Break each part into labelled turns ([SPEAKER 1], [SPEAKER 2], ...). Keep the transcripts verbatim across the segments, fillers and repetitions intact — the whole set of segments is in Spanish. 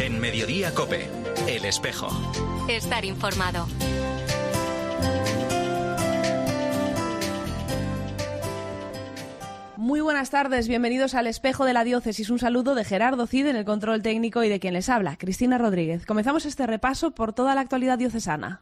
[SPEAKER 1] En Mediodía COPE, El Espejo.
[SPEAKER 2] Estar informado.
[SPEAKER 3] Muy buenas tardes, bienvenidos al Espejo de la Diócesis. Un saludo de Gerardo Cid en el control técnico y de quien les habla, Cristina Rodríguez. Comenzamos este repaso por toda la actualidad diocesana.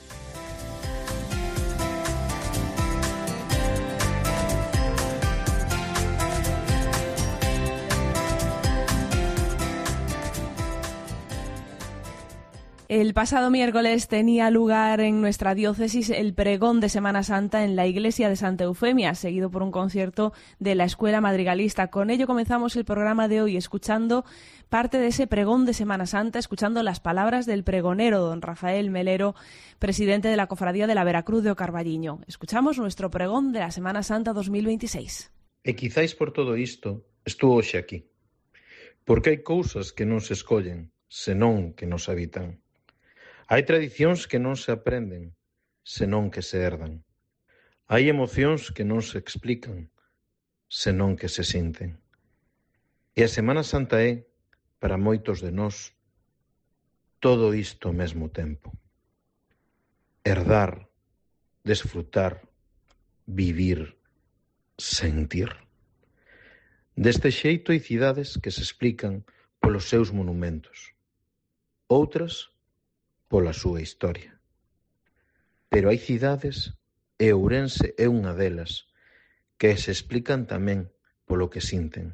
[SPEAKER 3] El pasado miércoles tenía lugar en nuestra diócesis el pregón de Semana Santa en la iglesia de Santa Eufemia, seguido por un concierto de la Escuela Madrigalista. Con ello comenzamos el programa de hoy escuchando parte de ese pregón de Semana Santa, escuchando las palabras del pregonero, don Rafael Melero, presidente de la Cofradía de la Veracruz de Ocarballiño. Escuchamos nuestro pregón de la Semana Santa dos mil veintiséis.
[SPEAKER 4] E quizáis por todo isto estou hoxe aquí, porque hai cousas que non se escollen, senón que nos habitan. Hai tradicións que non se aprenden, senón que se herdan. Hai emocións que non se explican, senón que se sinten. E a Semana Santa é, para moitos de nós, todo isto ao mesmo tempo. Herdar, desfrutar, vivir, sentir. Deste xeito hai cidades que se explican polos seus monumentos. Outras pola súa historia. Pero hai cidades, e Ourense é unha delas, que se explican tamén polo que sinten.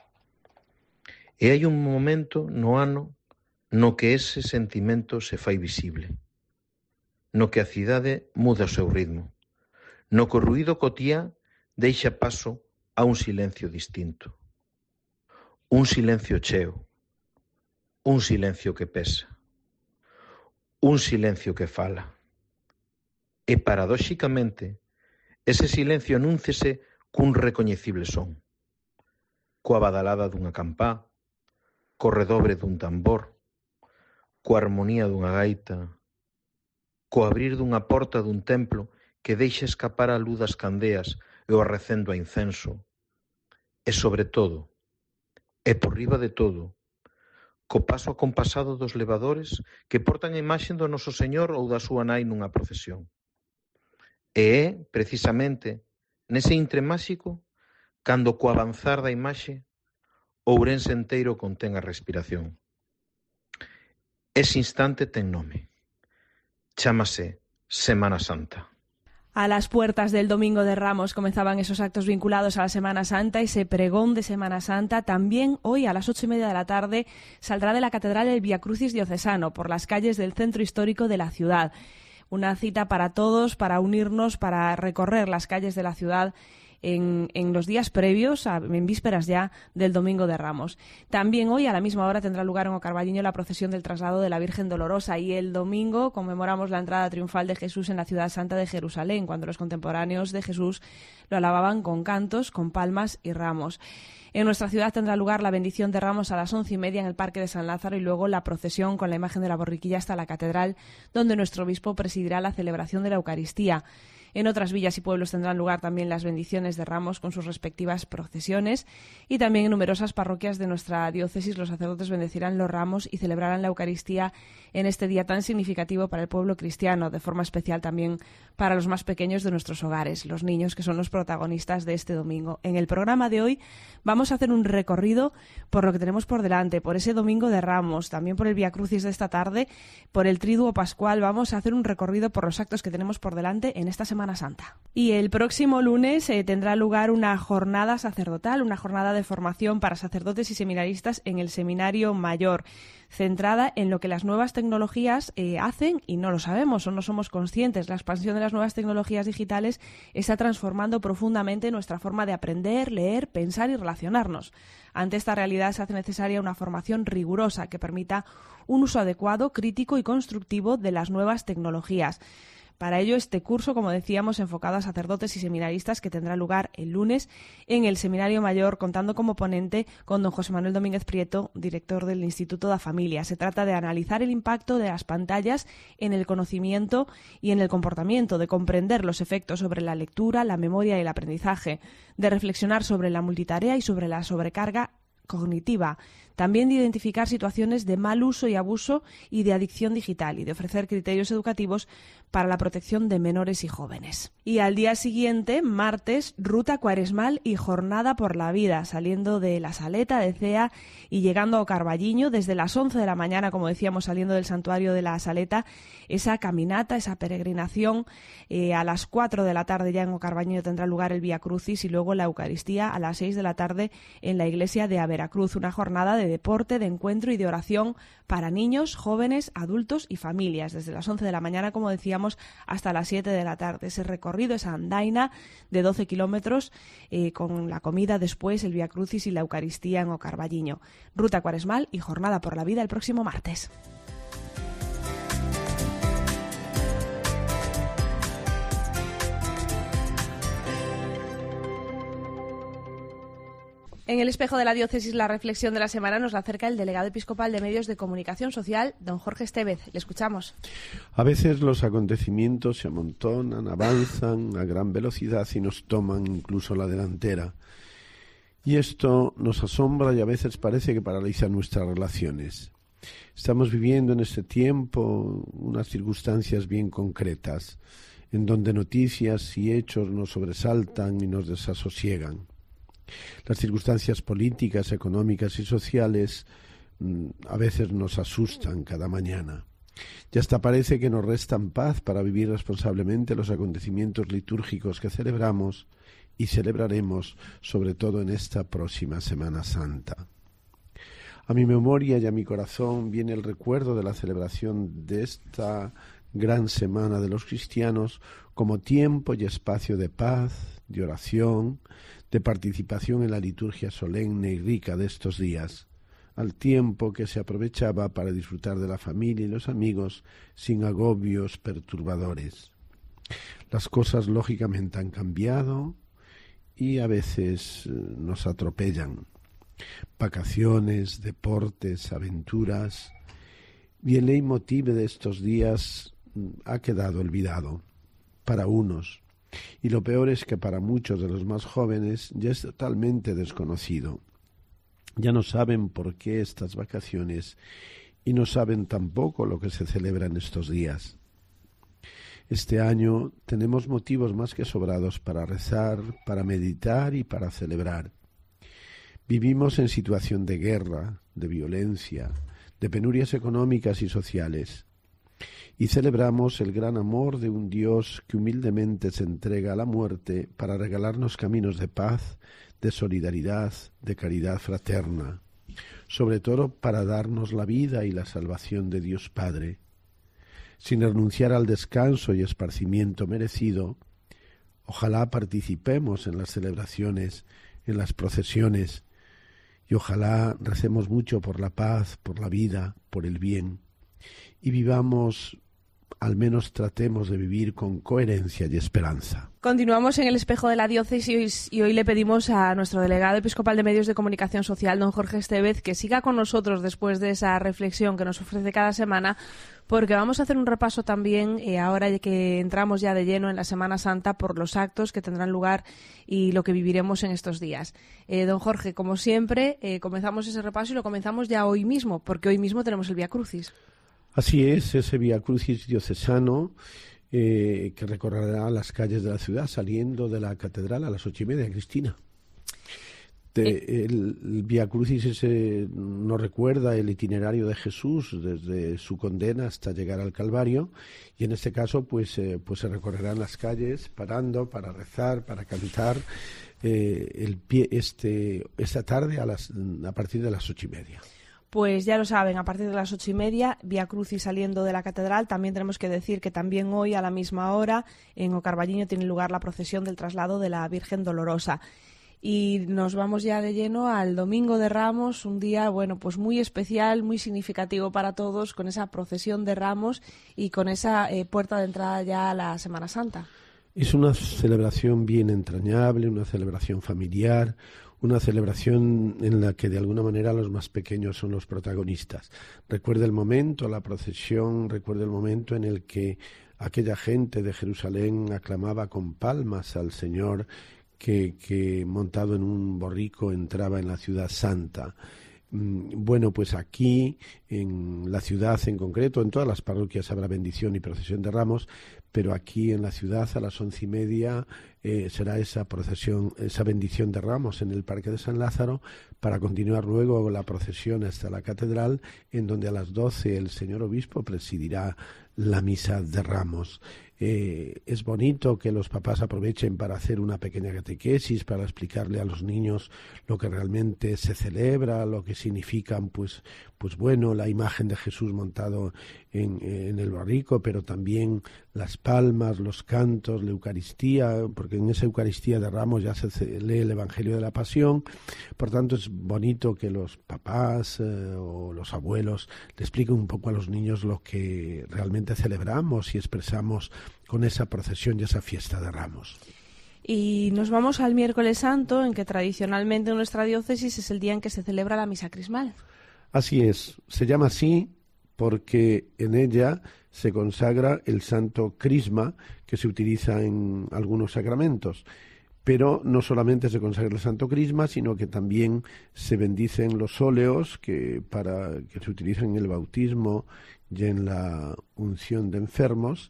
[SPEAKER 4] E hai un momento no ano no que ese sentimento se fai visible, no que a cidade muda o seu ritmo, no que o ruído cotiá deixa paso a un silencio distinto. Un silencio cheo, un silencio que pesa. Un silencio que fala. E, paradóxicamente, ese silencio anúncese cun recoñecible son. Coa badalada dunha campá, co redobre dun tambor, coa armonía dunha gaita, co abrir dunha porta dun templo que deixa escapar a luz das candeas e o arrecendo a incenso. E, sobre todo, e por riba de todo, co paso acompasado dos levadores que portan a imaxe do Noso Señor ou da súa nai nunha procesión. E é, precisamente, nese intre máxico, cando co avanzar da imaxe, Ourense enteiro contén a respiración. Ese instante ten nome. Chámase Semana Santa.
[SPEAKER 3] A las puertas del Domingo de Ramos comenzaban esos actos vinculados a la Semana Santa, ese pregón de Semana Santa. También hoy a las ocho y media de la tarde saldrá de la Catedral el Vía Crucis diocesano por las calles del centro histórico de la ciudad. Una cita para todos, para unirnos, para recorrer las calles de la ciudad En, en los días previos, a, en vísperas ya del Domingo de Ramos. También hoy a la misma hora tendrá lugar en Ocarballiño la procesión del traslado de la Virgen Dolorosa, y el domingo conmemoramos la entrada triunfal de Jesús en la ciudad santa de Jerusalén, cuando los contemporáneos de Jesús lo alababan con cantos, con palmas y ramos. En nuestra ciudad tendrá lugar la bendición de Ramos a las once y media en el Parque de San Lázaro, y luego la procesión con la imagen de la borriquilla hasta la catedral, donde nuestro obispo presidirá la celebración de la Eucaristía. En otras villas y pueblos tendrán lugar también las bendiciones de Ramos con sus respectivas procesiones, y también en numerosas parroquias de nuestra diócesis los sacerdotes bendecirán los ramos y celebrarán la Eucaristía en este día tan significativo para el pueblo cristiano, de forma especial también para los más pequeños de nuestros hogares, los niños, que son los protagonistas de este domingo. En el programa de hoy vamos a hacer un recorrido por lo que tenemos por delante, por ese Domingo de Ramos, también por el Vía Crucis de esta tarde, por el Triduo Pascual. Vamos a hacer un recorrido por los actos que tenemos por delante en esta Semana Santa. Y el próximo lunes eh, tendrá lugar una jornada sacerdotal, una jornada de formación para sacerdotes y seminaristas en el Seminario Mayor, centrada en lo que las nuevas tecnologías eh, hacen y no lo sabemos o no somos conscientes. La expansión de las nuevas tecnologías digitales está transformando profundamente nuestra forma de aprender, leer, pensar y relacionarnos. Ante esta realidad se hace necesaria una formación rigurosa que permita un uso adecuado, crítico y constructivo de las nuevas tecnologías. Para ello, este curso, como decíamos, enfocado a sacerdotes y seminaristas, que tendrá lugar el lunes en el Seminario Mayor, contando como ponente con don José Manuel Domínguez Prieto, director del Instituto da Familia. Se trata de analizar el impacto de las pantallas en el conocimiento y en el comportamiento, de comprender los efectos sobre la lectura, la memoria y el aprendizaje, de reflexionar sobre la multitarea y sobre la sobrecarga cognitiva, también de identificar situaciones de mal uso y abuso y de adicción digital y de ofrecer criterios educativos para la protección de menores y jóvenes. Y al día siguiente, martes, ruta cuaresmal y jornada por la vida, saliendo de La Saleta de Cea y llegando a Carballiño desde las once de la mañana, como decíamos, saliendo del santuario de La Saleta, esa caminata, esa peregrinación. Eh, a las cuatro de la tarde ya en Ocarbañiño tendrá lugar el Vía Crucis y luego la Eucaristía a las seis de la tarde en la iglesia de Veracruz, una jornada de deporte, de encuentro y de oración para niños, jóvenes, adultos y familias, desde las once de la mañana, como decíamos, hasta las siete de la tarde. Ese recorrido, esa andaina de doce kilómetros, eh, con la comida después, el Vía Crucis y la Eucaristía en Ocarballiño. Ruta cuaresmal y jornada por la vida el próximo martes. En el espejo de la diócesis, la reflexión de la semana nos la acerca el delegado episcopal de Medios de Comunicación Social, don Jorge Estévez. Le escuchamos.
[SPEAKER 5] A veces los acontecimientos se amontonan, avanzan a gran velocidad y nos toman incluso la delantera. Y esto nos asombra y a veces parece que paraliza nuestras relaciones. Estamos viviendo en este tiempo unas circunstancias bien concretas, en donde noticias y hechos nos sobresaltan y nos desasosiegan. Las circunstancias políticas, económicas y sociales mmm, a veces nos asustan cada mañana. Y hasta parece que nos restan paz para vivir responsablemente los acontecimientos litúrgicos que celebramos y celebraremos, sobre todo en esta próxima Semana Santa. A mi memoria y a mi corazón viene el recuerdo de la celebración de esta gran semana de los cristianos como tiempo y espacio de paz, de oración, de participación en la liturgia solemne y rica de estos días, al tiempo que se aprovechaba para disfrutar de la familia y los amigos sin agobios perturbadores. Las cosas lógicamente han cambiado y a veces nos atropellan. Vacaciones, deportes, aventuras, y el leitmotiv de estos días ha quedado olvidado para unos. Y lo peor es que para muchos de los más jóvenes ya es totalmente desconocido. Ya no saben por qué estas vacaciones y no saben tampoco lo que se celebra en estos días. Este año tenemos motivos más que sobrados para rezar, para meditar y para celebrar. Vivimos en situación de guerra, de violencia, de penurias económicas y sociales. Y celebramos el gran amor de un Dios que humildemente se entrega a la muerte para regalarnos caminos de paz, de solidaridad, de caridad fraterna, sobre todo para darnos la vida y la salvación de Dios Padre. Sin renunciar al descanso y esparcimiento merecido, ojalá participemos en las celebraciones, en las procesiones, y ojalá recemos mucho por la paz, por la vida, por el bien, y vivamos, al menos tratemos de vivir con coherencia y esperanza.
[SPEAKER 3] Continuamos en el espejo de la diócesis y hoy le pedimos a nuestro delegado episcopal de Medios de Comunicación Social, don Jorge Estévez, que siga con nosotros después de esa reflexión que nos ofrece cada semana, porque vamos a hacer un repaso también, eh, ahora que entramos ya de lleno en la Semana Santa, por los actos que tendrán lugar y lo que viviremos en estos días. Eh, don Jorge, como siempre, eh, comenzamos ese repaso y lo comenzamos ya hoy mismo, porque hoy mismo tenemos el Vía Crucis.
[SPEAKER 5] Así es, ese Vía Crucis diocesano eh, que recorrerá las calles de la ciudad saliendo de la catedral a las ocho y media, Cristina. De, el, el Vía Crucis ese nos recuerda el itinerario de Jesús desde su condena hasta llegar al Calvario, y en este caso pues, eh, pues se recorrerán las calles parando para rezar, para cantar eh, el pie, este, esta tarde a, las, a partir de las ocho y media.
[SPEAKER 3] Pues ya lo saben, a partir de las ocho y media, Vía Crucis saliendo de la catedral. También tenemos que decir que también hoy a la misma hora en Ocarballiño tiene lugar la procesión del traslado de la Virgen Dolorosa. Y nos vamos ya de lleno al Domingo de Ramos, un día bueno pues muy especial, muy significativo para todos, con esa procesión de Ramos y con esa eh, puerta de entrada ya a la Semana Santa.
[SPEAKER 5] Es una celebración bien entrañable, una celebración familiar, una celebración en la que de alguna manera los más pequeños son los protagonistas. Recuerda el momento, la procesión, recuerda el momento en el que aquella gente de Jerusalén aclamaba con palmas al Señor que, que montado en un borrico entraba en la ciudad santa. Bueno, pues aquí, en la ciudad en concreto, en todas las parroquias habrá bendición y procesión de ramos, pero aquí en la ciudad a las once y media eh, será esa procesión, esa bendición de ramos en el Parque de San Lázaro, para continuar luego la procesión hasta la catedral, en donde a las doce el señor obispo presidirá la misa de ramos. Eh, es bonito que los papás aprovechen para hacer una pequeña catequesis, para explicarle a los niños lo que realmente se celebra, lo que significan, pues, pues bueno, la imagen de Jesús montado en, en el borrico, pero también las palmas, los cantos, la Eucaristía, porque en esa Eucaristía de Ramos ya se lee el Evangelio de la Pasión. Por tanto, es bonito que los papás eh, o los abuelos le expliquen un poco a los niños lo que realmente celebramos y expresamos con esa procesión y esa fiesta de Ramos.
[SPEAKER 3] Y nos vamos al miércoles santo, en que tradicionalmente en nuestra diócesis es el día en que se celebra la misa crismal.
[SPEAKER 5] Así es, se llama así porque en ella se consagra el santo crisma que se utiliza en algunos sacramentos. Pero no solamente se consagra el santo crisma, sino que también se bendicen los óleos que, para, que se utilizan en el bautismo y en la unción de enfermos.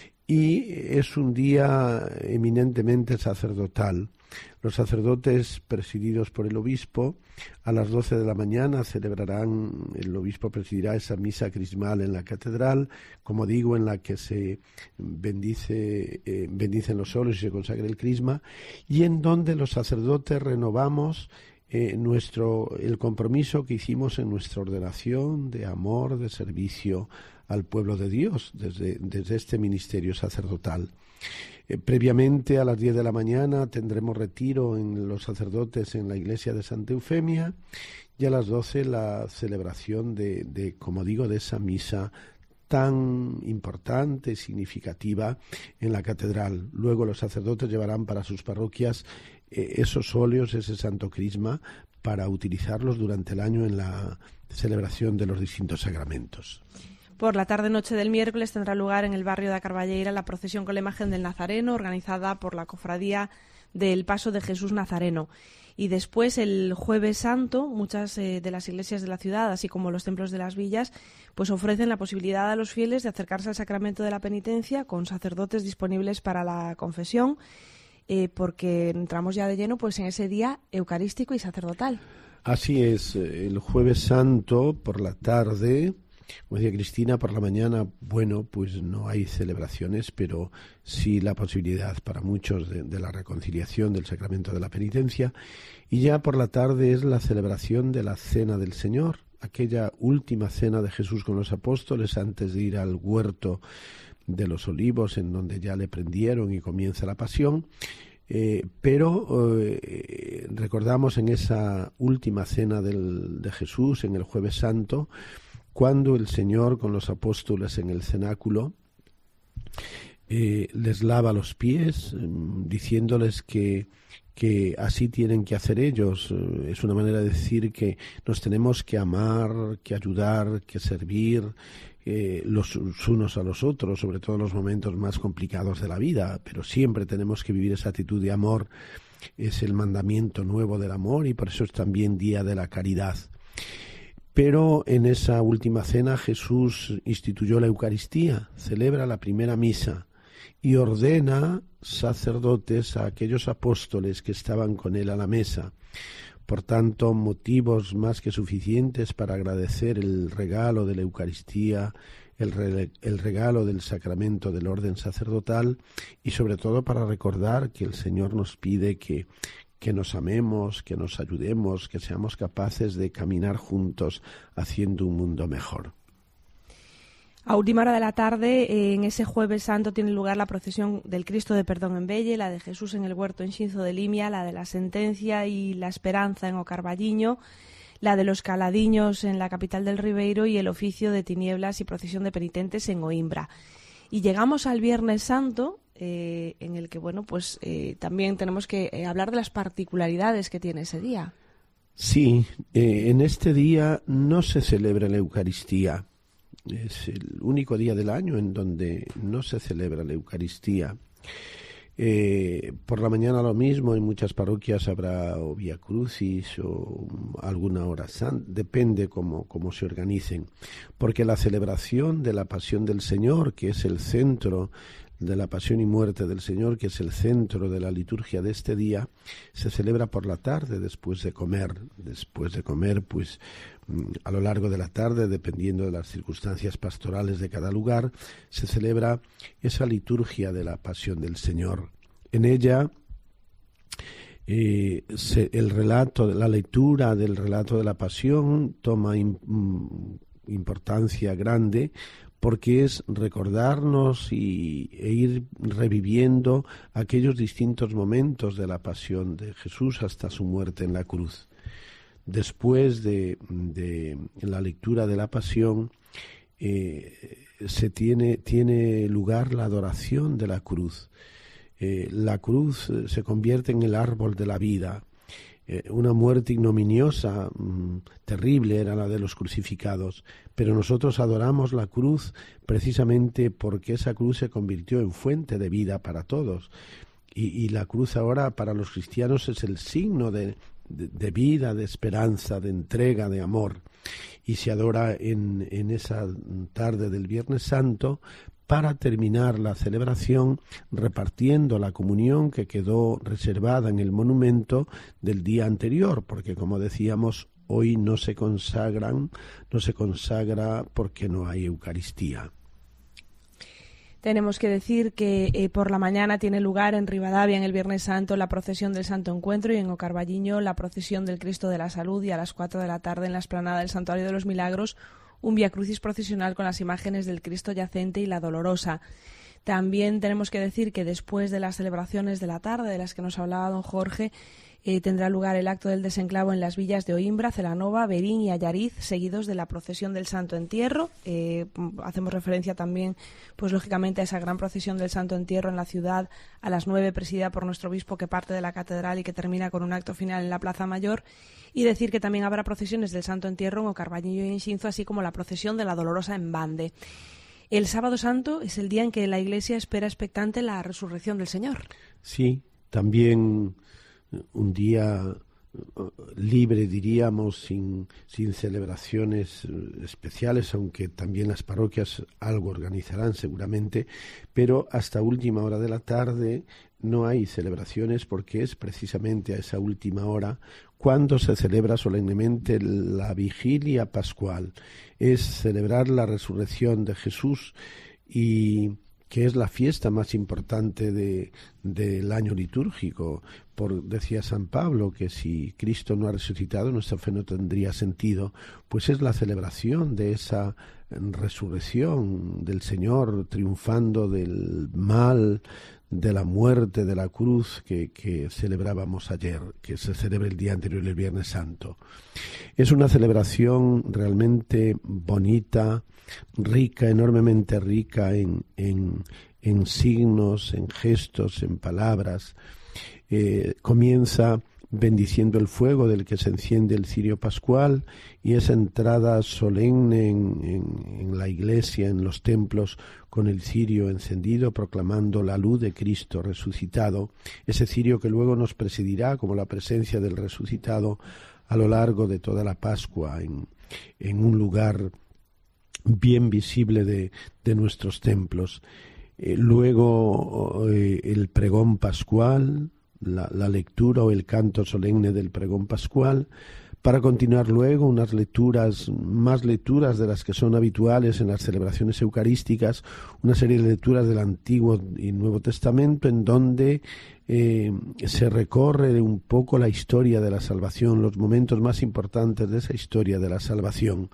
[SPEAKER 5] Y es un día eminentemente sacerdotal. Los sacerdotes, presididos por el obispo, a las doce de la mañana celebrarán, el obispo presidirá esa misa crismal en la catedral, como digo, en la que se bendice, eh, bendicen los óleos y se consagra el crisma, y en donde los sacerdotes renovamos eh, nuestro, el compromiso que hicimos en nuestra ordenación de amor, de servicio al pueblo de Dios, desde, desde este ministerio sacerdotal. Eh, previamente, a las diez de la mañana, tendremos retiro en los sacerdotes en la iglesia de Santa Eufemia, y a las doce la celebración de, de, como digo, de esa misa tan importante, significativa en la catedral. Luego los sacerdotes llevarán para sus parroquias eh, esos óleos, ese santo crisma, para utilizarlos durante el año en la celebración de los distintos sacramentos.
[SPEAKER 3] Por la tarde-noche del miércoles tendrá lugar en el barrio de Carballeira la procesión con la imagen del Nazareno, organizada por la Cofradía del Paso de Jesús Nazareno. Y después, el Jueves Santo, muchas eh, de las iglesias de la ciudad, así como los templos de las villas, pues ofrecen la posibilidad a los fieles de acercarse al sacramento de la penitencia con sacerdotes disponibles para la confesión, eh, porque entramos ya de lleno pues en ese día eucarístico y sacerdotal.
[SPEAKER 5] Así es, el Jueves Santo por la tarde, como decía Cristina, por la mañana, bueno, pues no hay celebraciones, pero sí la posibilidad para muchos de, de la reconciliación del sacramento de la penitencia. Y ya por la tarde es la celebración de la Cena del Señor, aquella última cena de Jesús con los apóstoles antes de ir al huerto de los Olivos, en donde ya le prendieron y comienza la pasión. Eh, pero eh, recordamos en esa última cena del, de Jesús, en el Jueves Santo, cuando el Señor con los apóstoles en el cenáculo eh, les lava los pies, eh, diciéndoles que, que así tienen que hacer ellos. Eh, es una manera de decir que nos tenemos que amar, que ayudar, que servir eh, los unos a los otros, sobre todo en los momentos más complicados de la vida, pero siempre tenemos que vivir esa actitud de amor. Es el mandamiento nuevo del amor y por eso es también Día de la Caridad. Pero en esa última cena Jesús instituyó la Eucaristía, celebra la primera misa y ordena sacerdotes a aquellos apóstoles que estaban con él a la mesa. Por tanto, motivos más que suficientes para agradecer el regalo de la Eucaristía, el, re, el regalo del sacramento del orden sacerdotal y sobre todo para recordar que el Señor nos pide que que nos amemos, que nos ayudemos, que seamos capaces de caminar juntos haciendo un mundo mejor.
[SPEAKER 3] A última hora de la tarde, en ese Jueves Santo, tiene lugar la procesión del Cristo de Perdón en Velle, la de Jesús en el Huerto en Xinzo de Limia, la de la Sentencia y la Esperanza en O Carballiño, la de los Caladiños en la capital del Ribeiro y el oficio de tinieblas y procesión de penitentes en Oimbra. Y llegamos al Viernes Santo, eh, en el que, bueno, pues eh, también tenemos que eh, hablar de las particularidades que tiene ese día.
[SPEAKER 5] Sí, eh, en este día no se celebra la Eucaristía. Es el único día del año en donde no se celebra la Eucaristía. Eh, por la mañana lo mismo, en muchas parroquias habrá o Vía Crucis o alguna hora santa, depende cómo, cómo se organicen, porque la celebración de la Pasión del Señor, que es el centro de la pasión y muerte del Señor, que es el centro de la liturgia de este día, se celebra por la tarde, después de comer. Después de comer, pues a lo largo de la tarde, dependiendo de las circunstancias pastorales de cada lugar, se celebra esa liturgia de la pasión del Señor. En ella, eh, se, el relato, la lectura del relato de la pasión toma in, importancia grande, porque es recordarnos y, e ir reviviendo aquellos distintos momentos de la pasión de Jesús hasta su muerte en la cruz. Después de, de la lectura de la pasión, eh, se tiene, tiene lugar la adoración de la cruz. Eh, la cruz se convierte en el árbol de la vida. Eh, una muerte ignominiosa, mmm, terrible era la de los crucificados, pero nosotros adoramos la cruz precisamente porque esa cruz se convirtió en fuente de vida para todos. Y, y la cruz ahora para los cristianos es el signo de, de, de vida, de esperanza, de entrega, de amor. Y se adora en, en esa tarde del Viernes Santo, para terminar la celebración repartiendo la comunión que quedó reservada en el monumento del día anterior, porque como decíamos, hoy no se consagran, no se consagra porque no hay Eucaristía.
[SPEAKER 3] Tenemos que decir que eh, por la mañana tiene lugar en Rivadavia, en el Viernes Santo, la procesión del Santo Encuentro, y en Ocarballiño la procesión del Cristo de la Salud, y a las cuatro de la tarde en la explanada del Santuario de los Milagros un Vía Crucis procesional con las imágenes del Cristo Yacente y la Dolorosa. También tenemos que decir que después de las celebraciones de la tarde, de las que nos hablaba don Jorge, eh, tendrá lugar el acto del desenclavo en las villas de Oimbra, Celanova, Berín y Allariz, seguidos de la procesión del Santo Entierro. Eh, hacemos referencia también, pues lógicamente, a esa gran procesión del Santo Entierro en la ciudad a las nueve, presidida por nuestro obispo, que parte de la catedral y que termina con un acto final en la Plaza Mayor. Y decir que también habrá procesiones del Santo Entierro en Ocarballiño y en Xinzo, así como la procesión de la Dolorosa en Bande. El Sábado Santo es el día en que la Iglesia espera expectante la resurrección del Señor.
[SPEAKER 5] Sí, también un día libre, diríamos, sin, sin celebraciones especiales, aunque también las parroquias algo organizarán seguramente, pero hasta última hora de la tarde no hay celebraciones, porque es precisamente a esa última hora cuando se celebra solemnemente la vigilia pascual. Es celebrar la resurrección de Jesús, y que es la fiesta más importante de, del año litúrgico. Por, decía San Pablo que si Cristo no ha resucitado, nuestra fe no tendría sentido. Pues es la celebración de esa resurrección del Señor, triunfando del mal, de la muerte, de la cruz que, que celebrábamos ayer, que se celebra el día anterior, el Viernes Santo. Es una celebración realmente bonita, rica, enormemente rica en, en, en signos, en gestos, en palabras. Eh, comienza bendiciendo el fuego del que se enciende el cirio pascual, y esa entrada solemne en, en, en la iglesia, en los templos, con el cirio encendido, proclamando la luz de Cristo resucitado, ese cirio que luego nos presidirá como la presencia del resucitado a lo largo de toda la Pascua, en, en un lugar bien visible de, de nuestros templos. Eh, luego eh, el pregón pascual, La, la lectura o el canto solemne del pregón pascual, para continuar luego unas lecturas, más lecturas de las que son habituales en las celebraciones eucarísticas, una serie de lecturas del Antiguo y Nuevo Testamento, en donde eh, se recorre un poco la historia de la salvación, los momentos más importantes de esa historia de la salvación,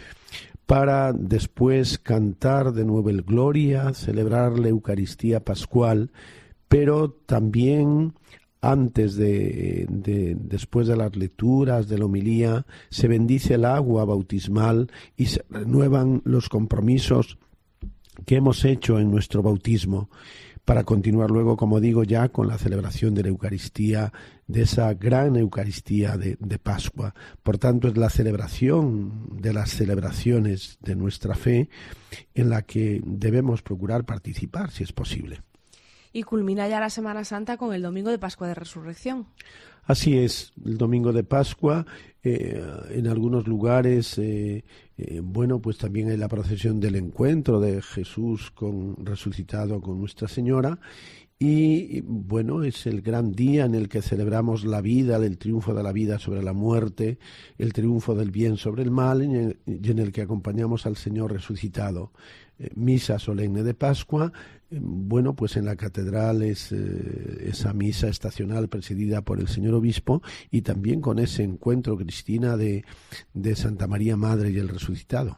[SPEAKER 5] para después cantar de nuevo el Gloria, celebrar la Eucaristía pascual, pero también antes de, de, después de las lecturas, de la homilía, se bendice el agua bautismal y se renuevan los compromisos que hemos hecho en nuestro bautismo, para continuar luego, como digo, ya con la celebración de la Eucaristía, de esa gran Eucaristía de, de Pascua. Por tanto, es la celebración de las celebraciones de nuestra fe en la que debemos procurar participar, si es posible.
[SPEAKER 3] Y culmina ya la Semana Santa con el Domingo de Pascua de Resurrección.
[SPEAKER 5] Así es, el Domingo de Pascua, eh, en algunos lugares, eh, eh, bueno, pues también hay la procesión del encuentro de Jesús con resucitado con Nuestra Señora. Y bueno, es el gran día en el que celebramos la vida, el triunfo de la vida sobre la muerte, el triunfo del bien sobre el mal, y en el que acompañamos al Señor resucitado. Eh, misa solemne de Pascua, eh, bueno, pues en la catedral es eh, esa misa estacional presidida por el señor obispo, y también con ese encuentro, Cristina, de, de Santa María Madre y el resucitado.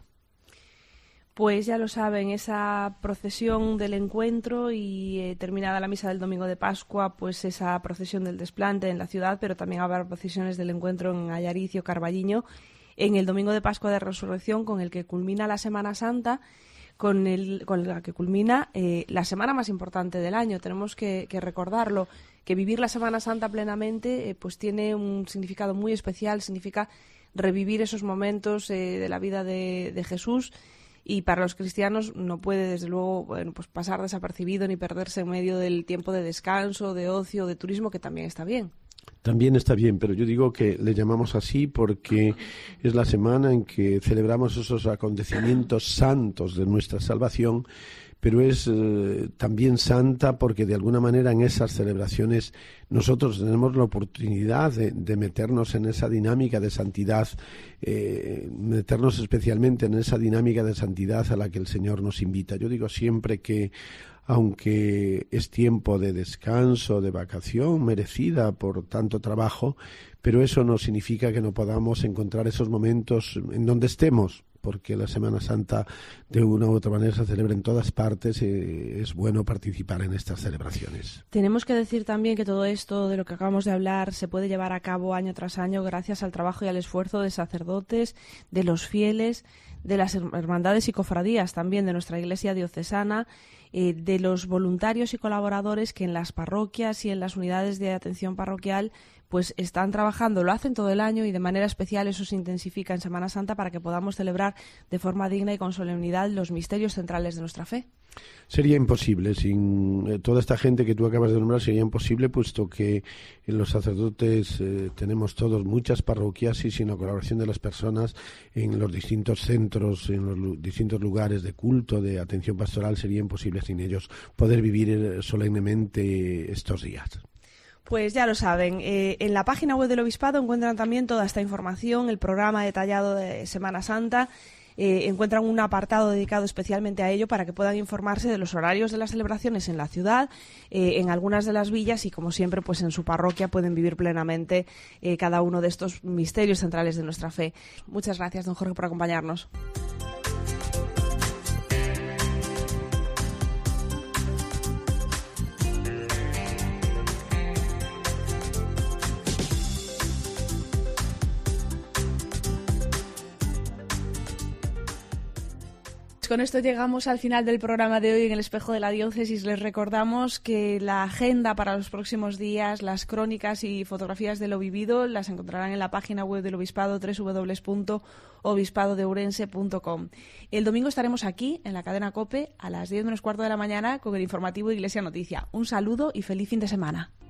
[SPEAKER 3] Pues ya lo saben, esa procesión del encuentro y eh, terminada la misa del Domingo de Pascua, pues esa procesión del desplante en la ciudad, pero también habrá procesiones del encuentro en Ayaricio, Carballiño, en el Domingo de Pascua de Resurrección, con el que culmina la Semana Santa, con, el, con la que culmina eh, la semana más importante del año. Tenemos que, que recordarlo, que vivir la Semana Santa plenamente eh, pues tiene un significado muy especial, significa revivir esos momentos eh, de la vida de, de Jesús. Y para los cristianos no puede, desde luego, bueno, pues pasar desapercibido ni perderse en medio del tiempo de descanso, de ocio, de turismo, que también está bien.
[SPEAKER 5] También está bien, pero yo digo que le llamamos así porque es la semana en que celebramos esos acontecimientos santos de nuestra salvación, pero es eh, también santa porque de alguna manera en esas celebraciones nosotros tenemos la oportunidad de, de meternos en esa dinámica de santidad, eh, meternos especialmente en esa dinámica de santidad a la que el Señor nos invita. Yo digo siempre que aunque es tiempo de descanso, de vacación merecida por tanto trabajo, pero eso no significa que no podamos encontrar esos momentos en donde estemos, porque la Semana Santa de una u otra manera se celebra en todas partes y es bueno participar en estas celebraciones.
[SPEAKER 3] Tenemos que decir también que todo esto de lo que acabamos de hablar se puede llevar a cabo año tras año gracias al trabajo y al esfuerzo de sacerdotes, de los fieles, de las hermandades y cofradías también de nuestra Iglesia diocesana, eh, de los voluntarios y colaboradores que en las parroquias y en las unidades de atención parroquial pues están trabajando, lo hacen todo el año y de manera especial eso se intensifica en Semana Santa para que podamos celebrar de forma digna y con solemnidad los misterios centrales de nuestra fe.
[SPEAKER 5] Sería imposible, sin eh, toda esta gente que tú acabas de nombrar, sería imposible, puesto que en los sacerdotes eh, tenemos todos muchas parroquias y sin la colaboración de las personas en los distintos centros, en los lu- distintos lugares de culto, de atención pastoral, sería imposible sin ellos poder vivir eh, solemnemente estos días.
[SPEAKER 3] Pues ya lo saben, eh, en la página web del Obispado encuentran también toda esta información, el programa detallado de Semana Santa, eh, encuentran un apartado dedicado especialmente a ello para que puedan informarse de los horarios de las celebraciones en la ciudad, eh, en algunas de las villas y como siempre pues en su parroquia pueden vivir plenamente eh, cada uno de estos misterios centrales de nuestra fe. Muchas gracias, don Jorge, por acompañarnos. Con esto llegamos al final del programa de hoy en el Espejo de la Diócesis. Les recordamos que la agenda para los próximos días, las crónicas y fotografías de lo vivido las encontrarán en la página web del Obispado, doble u doble u doble u punto obispado de ourense punto com. El domingo estaremos aquí en la cadena COPE a las diez menos cuarto de la mañana con el informativo Iglesia Noticia. Un saludo y feliz fin de semana.